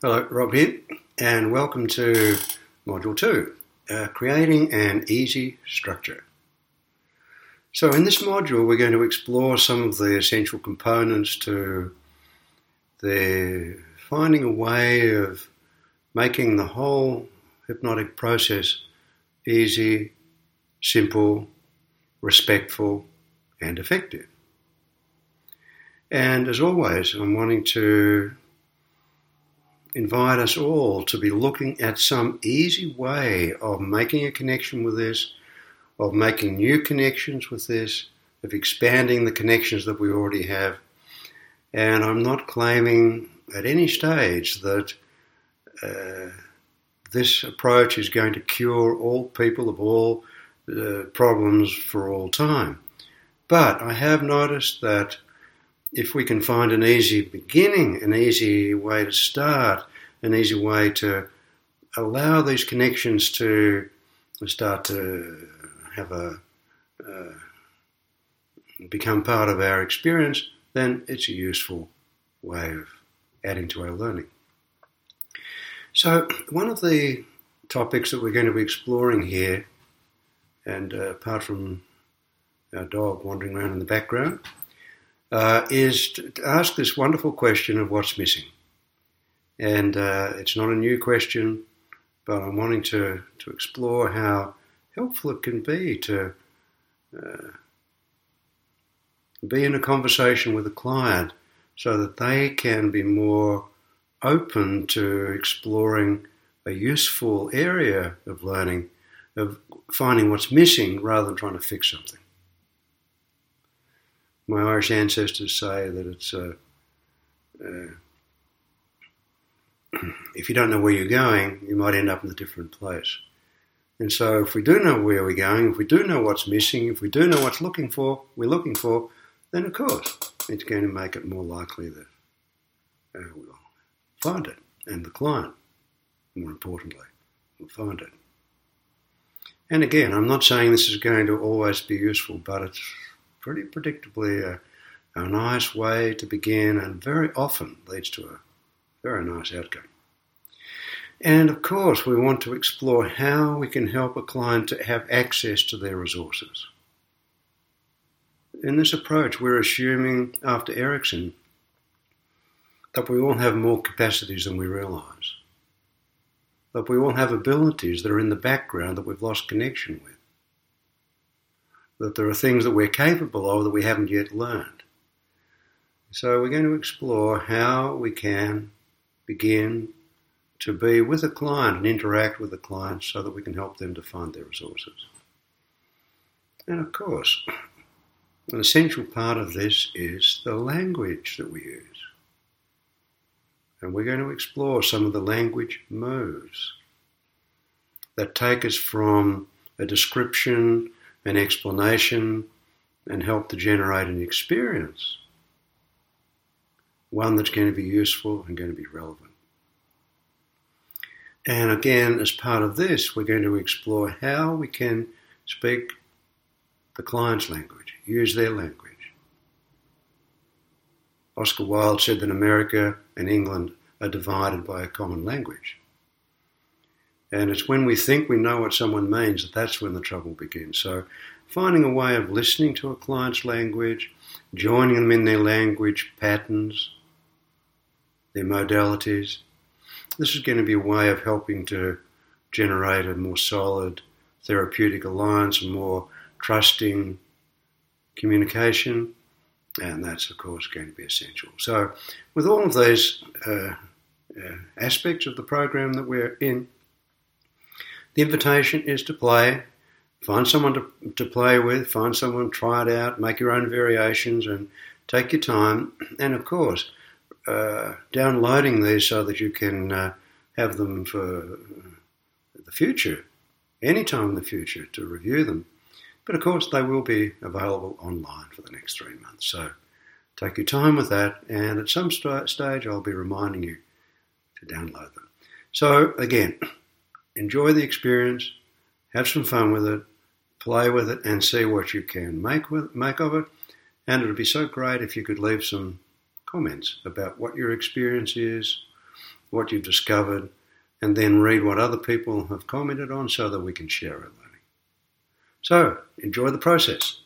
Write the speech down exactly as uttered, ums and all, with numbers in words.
Hello, Rob here, and welcome to Module two, uh, Creating an Easy Structure. So in this module, we're going to explore some of the essential components to the finding a way of making the whole hypnotic process easy, simple, respectful, and effective. And as always, I'm wanting to invite us all to be looking at some easy way of making a connection with this, of making new connections with this, of expanding the connections that we already have. And I'm not claiming at any stage that uh, this approach is going to cure all people of all uh, problems for all time. But I have noticed that if we can find an easy beginning, an easy way to start, an easy way to allow these connections to start to have a uh, become part of our experience, then it's a useful way of adding to our learning. So one of the topics that we're going to be exploring here, and uh, apart from our dog wandering around in the background, Uh, is to ask this wonderful question of what's missing. And uh, it's not a new question, but I'm wanting to, to explore how helpful it can be to uh, be in a conversation with a client so that they can be more open to exploring a useful area of learning, of finding what's missing rather than trying to fix something. My Irish ancestors say that it's uh, uh, if you don't know where you're going, you might end up in a different place. And so if we do know where we're going, if we do know what's missing, if we do know what's looking for, we're looking for, then of course it's going to make it more likely that uh, we'll find it. And the client, more importantly, will find it. And again, I'm not saying this is going to always be useful, but it's pretty predictably a, a nice way to begin, and very often leads to a very nice outcome. And of course, we want to explore how we can help a client to have access to their resources. In this approach, we're assuming, after Erickson, that we all have more capacities than we realise, that we all have abilities that are in the background that we've lost connection with, that there are things that we're capable of that we haven't yet learned. So we're going to explore how we can begin to be with a client and interact with the client so that we can help them to find their resources. And of course, an essential part of this is the language that we use. And we're going to explore some of the language moves that take us from a description, an explanation, and help to generate an experience, one that's going to be useful and going to be relevant. And again, as part of this, we're going to explore how we can speak the client's language, use their language. Oscar Wilde said that America and England are divided by a common language. And it's when we think we know what someone means that that's when the trouble begins. So finding a way of listening to a client's language, joining them in their language patterns, their modalities, this is going to be a way of helping to generate a more solid therapeutic alliance, a more trusting communication, and that's, of course, going to be essential. So with all of these uh, uh, aspects of the program that we're in, the invitation is to play, find someone to, to play with, find someone, try it out, make your own variations and take your time. And of course, uh, downloading these so that you can uh, have them for the future, any time in the future to review them. But of course, they will be available online for the next three months. So take your time with that, and at some st- stage I'll be reminding you to download them. So again, enjoy the experience, have some fun with it, play with it, and see what you can make with make of it. And it would be so great if you could leave some comments about what your experience is, what you've discovered, and then read what other people have commented on so that we can share our learning. So, enjoy the process.